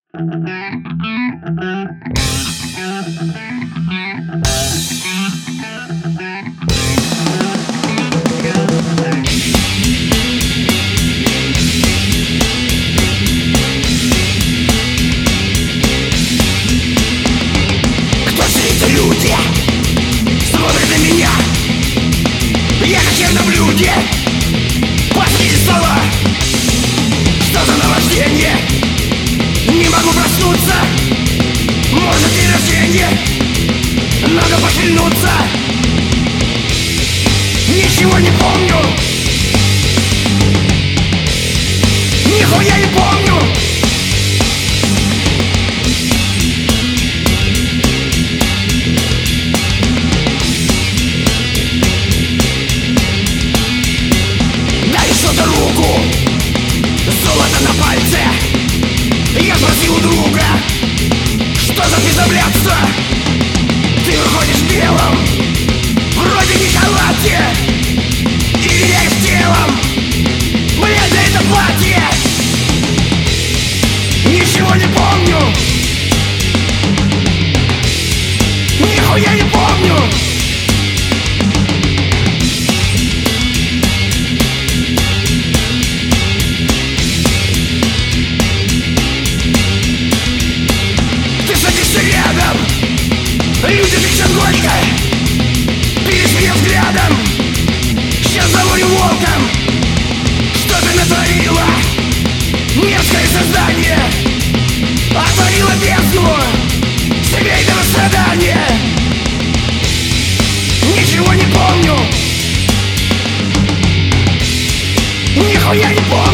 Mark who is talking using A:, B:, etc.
A: Люди смотрят на меня. Я как я на блюде. Последние слова. Что за наваждение? Не могу проснуться. Может, день рождения. Надо пошевельнуться. Ничего не помню. Нихуя не помню. Руку, золото на пальце. Я спросил у друга, что за безобразие? Ты выходишь в белом, вроде не халате, и веешь телом. Блядь, за это платье. Ничего не помню. Нихуя не помню. Люди кричат горько, пилишь меня взглядом. Сейчас завою волком. Что ты натворила? Мерзкое создание. Отворила бездну семейного страдания. Ничего не помню. Нихуя не помню.